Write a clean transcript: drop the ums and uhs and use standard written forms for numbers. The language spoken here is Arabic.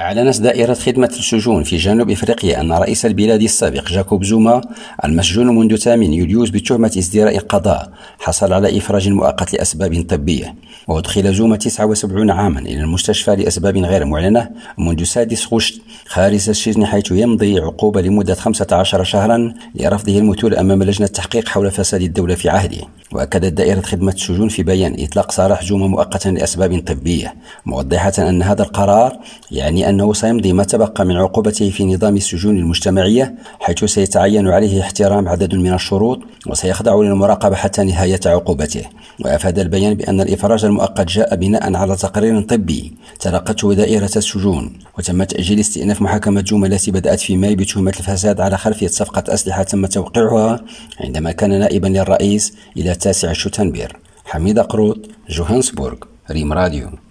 أعلنت دائرة خدمة السجون في جنوب إفريقيا أن رئيس البلاد السابق جاكوب زوما المسجون منذ 8 يوليو بتهمة ازدراء القضاء حصل على إفراج مؤقت لأسباب طبية. وأدخل زوما 79 عاما إلى المستشفى لأسباب غير معلنة منذ 6 غشت خارج السجن، حيث يمضي عقوبة لمدة 15 شهرا لرفضه المثول أمام لجنة التحقيق حول فساد الدولة في عهده. وأكدت دائرة خدمة السجون في بيان إطلاق سراح زوما مؤقتا لأسباب طبية، موضحة أن هذا القرار يعني أنه سيمضي ما تبقى من عقوبته في نظام السجون المجتمعية، حيث سيتعين عليه احترام عدد من الشروط وسيخضع للمراقبة حتى نهاية عقوبته. وأفاد البيان بأن الإفراج المؤقت جاء بناء على تقرير طبي تلقته دائرة السجون، وتم تأجيل استئناف محاكمة زوما التي بدأت في ماي بتهمة الفساد على خلفية صفقة أسلحة تم توقيعها عندما كان نائبا للرئيس إلى 9 شتنبر. حميد قروط، جوهانسبورغ، ريم راديو.